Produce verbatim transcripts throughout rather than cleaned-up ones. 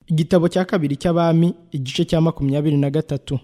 Igitabo cya kabiri cy'Abami igice cya makumyabiri na gatatu.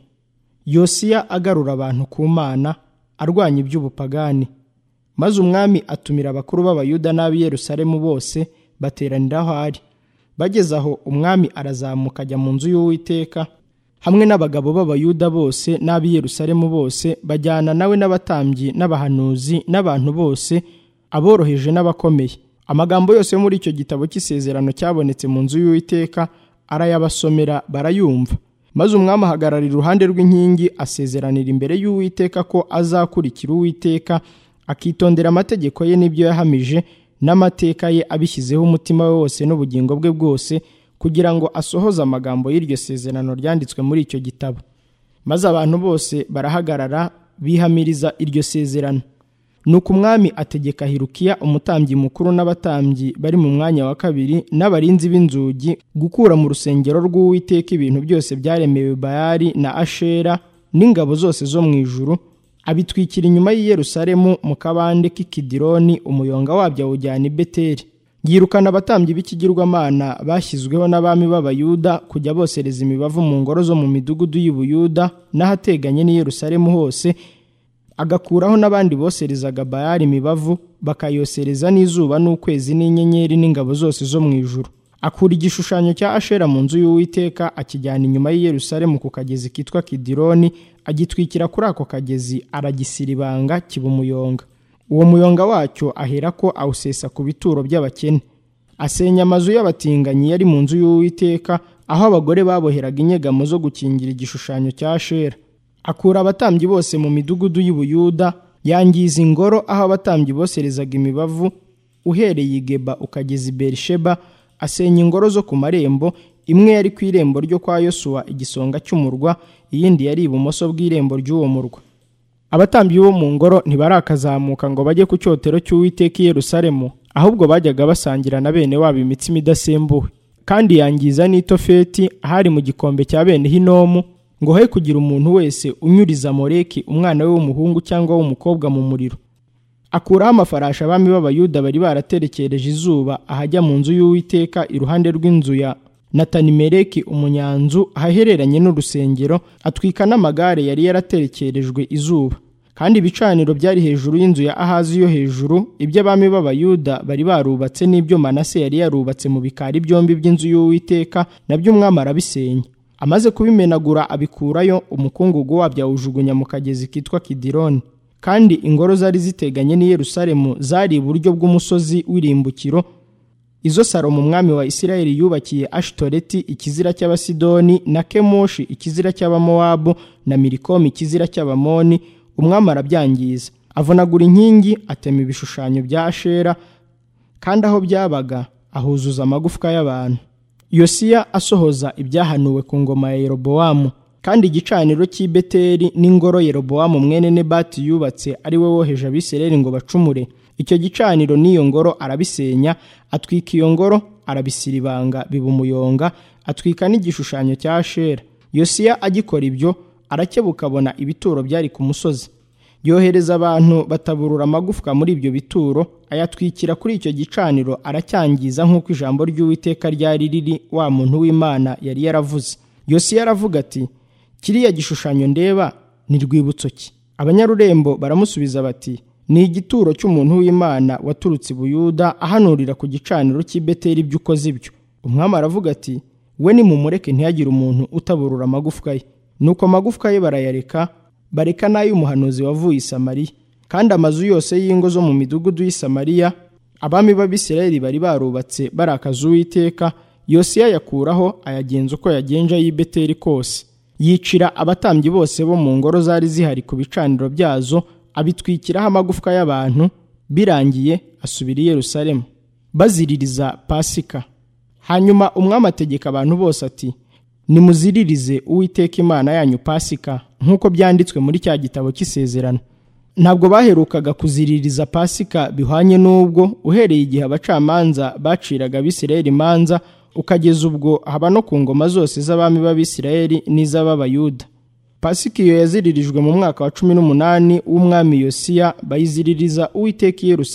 Yosiya agarura abantu ku Mana, arwanya iby'ubupagani. Maze umwami atumira abakuru b'Abayuda n'ab'i Yerusalemu bose bateranira aho ari. Bageze aho umwami arazamuka ajya mu nzu y'Uwiteka hamwe n'abagabo b'Abayuda bose n'ab'i Yerusalemu bose, bajyana nawe n'abatambyi n'abahanuzi n'abantu bose, aboroheje n'abakomeye. Amagambo yose yo muri icyo gitabo cy'isezerano cyabonetse mu nzu y'Uwiteka arayabasomera, barayumva. Maze umwami ahagarara iruhande rw'inkingi asezeranira imbere y'Uwiteka ko azakurikira Uwiteka, akitondera amategeko ye n'ibyo yahamije n'amateka ye, abishyizeho umutima we wose n'ubugingo bwe bwose, kugira ngo asohoze amagambo y'iryo sezerano ryanditswe muri icyo gitabo. Maze abantu bose barahagarara bihamiriza iryo sezerano. Nuko umwami ategeka Hilukiya umutambyi mukuru n'abatambyi bari mu mwanya wa kabiri n'abarinzi b'inzugi gukura mu rusengero rw'Uwiteka ibintu byose byaremewe Bayali na Ashera n'ingabo zose zo mu ijuru, abitwikira inyuma y'i Yerusalemu mu kabande k'i Kidironi, umuyonga wabyo awujyana i Beteli. Yirukana abatambyi b'ikigirwamana bashyizweho n'abami b'Abayuda kujya bosereza imibavu mu ngoro zo mu midugudu y'i Buyuda n'ahateganye n'i Yerusalemu hose, agakuraho n'abandi boserezaga Bayali imibavu, bakayosereza n'izuba n'ukwezi n'inyenyeri n'ingabo zose zo mu ijuru. Akura igishushanyo cya Ashera mu nzu y'Uwiteka, akijyana inyuma y'i Yerusalemu ku kagezi kitwa Kidironi, agitwikira kuri ako kagezi, aragisiribanga kiba umuyonga. Uwo muyonga wacyo aherako awusesa ku bituro by'abakene. Asenya amazu y'abatinganyi yari mu nzu y'Uwiteka, aho abagore baboheraga inyegamo zo gukingira igishushanyo cya Ashera. Akura abatambyi bose mu midugudu y'i Buyuda, yangiza ingoro aho abatambyi boserezaga imibavu, uhereye i Geba ukageza i Berisheba. Asenya ingoro zo ku marembo, imwe yari ku irembo ryo kwa Yosuwa igisonga cy'umurwa, iyindi yari ibumoso bw'irembo ry'uwo murwa. Abatambyi bo mu ngoro ntibarakazamuka ngo bajye ku cyotero cy'Uwiteka i Yerusalemu, ahubwo bajyaga basangira na bene wabo imitsima idasembuwe. Kandi yangiza n'i Tofeti ahari mu gikombe cya bene Hinomu, ngo he kugira umuntu wese unyuriza Moleki umwana we w'umuhungu cyangwa w'umukobwa mu muriro. Akuraho amafarashi abami b'Abayuda bari baraterekereje izuba ahajya mu nzu y'Uwiteka iruhande rw'inzu ya Natanimeleki umunyanzu ahahereranye n'urusengero, atwika n'amagare yari yaraterekerejwe izuba. Kandi ibicaniro byari hejuru y'inzu ya Ahazi yo hejuru, ibyo abami b'Abayuda bari barubatse n'ibyo Manase yari yarubatse mu bikari byombi by'inzu y'Uwiteka, nabyo umwami arabisenya. Amaze kubimenagura abikurayo, umukungugu wabyo awujugunya mu kagezi kitwa Kidironi. Kandi ingoro zari ziteganye n'i Yerusalemu zari iburyo bw'umusozi w'irimbukiro, izo Salomo umwami wa Isirayeli yubakiye Ashitoreti ikizira cy'Abasidoni, na Kemoshi ikizira cy'Abamowabu, na Milikomu ikizira cy'Abamoni. Umwami arabyangiza, avunagura inkingi, atema ibishushanyo bya Ashera, kandi aho byabaga ahuzuza amagufwa y'abantu. Yosiya asohoza ibyahanuwe ku ngoma ya Yerobowamu. Kandi igicaniro cy'i Beteli n'ingoro Yerobowamu mwene Nebati yubatse ari we woheje Abisirayeli ngo bacumure, icyo gicaniro n'iyo ngoro arabisenya, atwika iyo ngoro, arabisiribanga biba umuyonga, atwika n'igishushanyo cya Ashera. Yosiya agikora ibyo, arakebuka abona ibituro byari ku musozi. Yohereza abantu bataburura amagufwa muri ibyo bituro, ayatwikira kuri icyo gicaniro, aracyangiza nk'uko ijambo ry'Uwiteka ryari riri wa muntu w'Imana yari yaravuze. Yosiya aravuga ati, kiriya gishushanyo ndeba ni rwibutso ki? Abanyarurembo baramusubiza bati, ni igituro cy'umuntu w'Imana waturutse i Buyuda ahanurira ku gicaniro cy'i Beteli ibyo ukoze ibyo. Umwami aravuga ati, we nimumureke ntihagire umuntu utaburura amagufwa ye. Nuko amagufwa ye barayareka, bareka n'ay'umuhanuzi wavuye i Samariya. Kandi amazu yose y'ingo zo mu midugudu y'i Samariya abami b'Abisirayeli bari barubatse barakaza Uwiteka, Yosiya yakuraho, ayagenza uko yagenje ay'i Beteli kose. Yicira abatambyi bose bo mu ngoro zari zihari ku bicaniro byazo, abitwikiraho amagufwa y'abantu. Birangiye asubira i Yerusalemu. Baziririza Pasika. Hanyuma umwami ategeka abantu bose ati, nimuziririze Uwiteka Imana yanyu Pasika, nk'uko byanditswe muri cya gitabo cy'isezerano. Ntabwo baherukaga kuziririza Pasika bihwanye n'ubwo, uhereye igihe abacamanza baciraga Abisirayeli imanza, ukageza ubwo haba no ku ngoma zose z'abami b'Abisirayeli n'iz'Abayuda. Pasika iyo yaziririjwe mu mwaka wa cumi n'umunani w'umwami Yosiya, bayiziririza Uwiteka i Yerusalemu.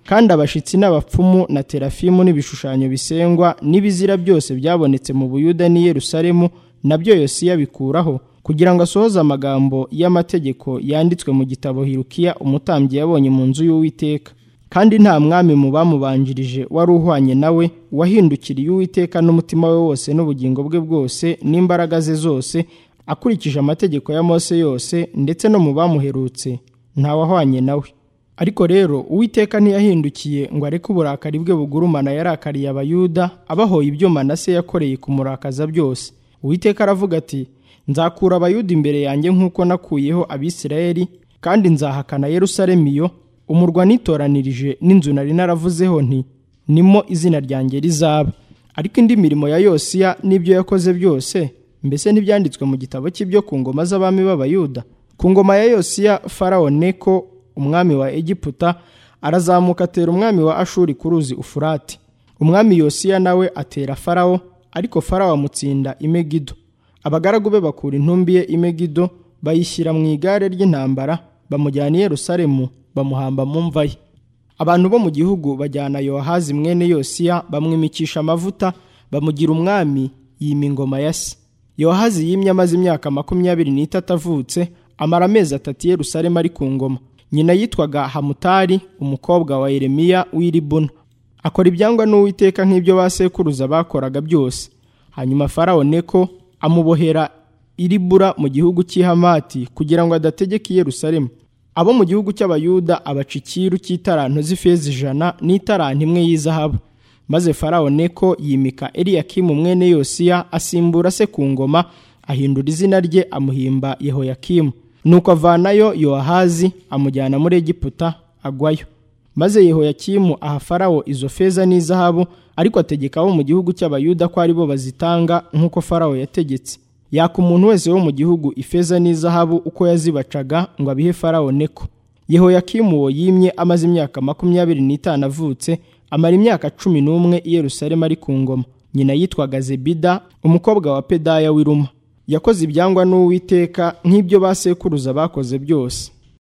kandi abashitsi n'abapfumu na terafimu n'ibishushanyo bisengwa n'ibizira byose byabonetse mu Buyuda n'i Yerusalemu nabyo Yosiya bikuraho, kugira ngo asohoze amagambo y'amategeko yanditswe mu gitabo Hilukiya umutambyi yabonye mu nzu y'Uwiteka. Kandi nta mwami mu bamubanjirije wari uhwanye nawe, wahindukiriye Uwiteka n'umutima we wose n'ubugingo bwe bwose n'imbaraga ze zose, akurikije amategeko ya Mose yose, ndetse no mu bamuherutse nta wahwanye nawe. Ariko rero Uwiteka ntiyahindukiye ngo areke uburakari bwe bugurumana yarakariye Abayuda, abahoye ibyo Manase yakoreye kumurakaza byose. Uwiteka aravuga ati, nzakura Abayuda imbere yanjye nk'uko nakuyeho Abisirayeli, kandi nzahakana Yerusalemu iyo umurwa nitoranirije n'inzu nari naravuzeho nti nimo izina ryanjye rizaba. Ariko indi mirimo ya Yosiya n'ibyo yakoze byose, mbese ntibyanditswe mu gitabo cy'ibyo ku ngoma z'abami b'Abayuda? Ku ngoma ya Yosiya, Farawo Neko umwami wa Egiputa arazamuka atera umwami wa Ashuri ku ruzi Ufurati. Umwami Yosiya nawe atera Farawo, ariko Farawo amutsinda i Megido. Abagaragu be bakura intumbi ye i Megido, bayishyira mu igare ry'intambara, bamujyana i Yerusalemu, bamuhamba mu mva ye. Abantu bo mu gihugu bajyana Yowahazi mwene Yosiya, bamwimikisha amavuta, bamugira umwami, yima ingoma ya se. Yowahazi yimye amaze imyaka makumyabiri n'itatu avutse, amara amezi atatu i Yerusalemu ari ku ngoma. Nyina yitwaga Hamutari, umukobwa wa Yeremiya w'i Libuna. Akora ibyangwa n'Uwiteka nk'ibyo basekuruza bakoraga byose. Hanyuma Farawo Neko amubohera i Libuna mu gihugu cy'i Hamati, kugira ngo adategeka i Yerusalemu. Abo mu gihugu cy'Abayuda abaca ikiru cy'itaranto z'ifeza ijana n'itaranto imwe y'izahabu. Maze Farawo Neko yimika Eliyakimu mwene Yosiya asimbura se ku ngoma, ahindura izina rye amuhimba Yehoyakimu. Nuko avanayo Yowahazi amujyana muri Egiputa, agwayo. Maze Yehoyakimu aha Farawo izo feza n'izahabu, ariko ategeka abo mu gihugu cy'Abayuda ko ari bo bazitanga nk'uko Farawo yategetse. Yaka umuntu wese wo mu gihugu ifeza n'izahabu uko yazibacaga ngo abihe Farawo Neko. Yehoyakimu uwo yimye amaze imyaka makumyabiri n'itanu avutse, amara imyaka cumi n'umwe i Yerusalemu ari ku ngoma. Nyina yitwaga Zebida, umukobwa wa Pedaya w'i Ruma. Yakoze ibyangwa n'Uwiteka nk'ibyo basekuruza bakoze byose.